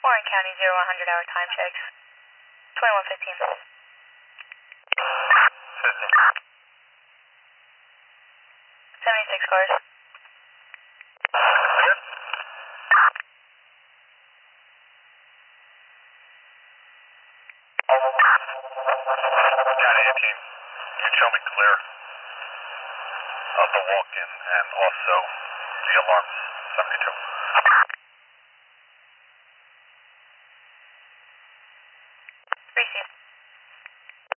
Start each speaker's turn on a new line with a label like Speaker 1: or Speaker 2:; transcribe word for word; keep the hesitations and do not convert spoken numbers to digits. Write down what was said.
Speaker 1: Warren County, zero one hundred hour time checks. twenty-one fifteen.
Speaker 2: fifteen.
Speaker 1: seventy-six cars.
Speaker 2: Yep. County eighteen, you can show me clear of the walk-in and also the alarms, seventy-two.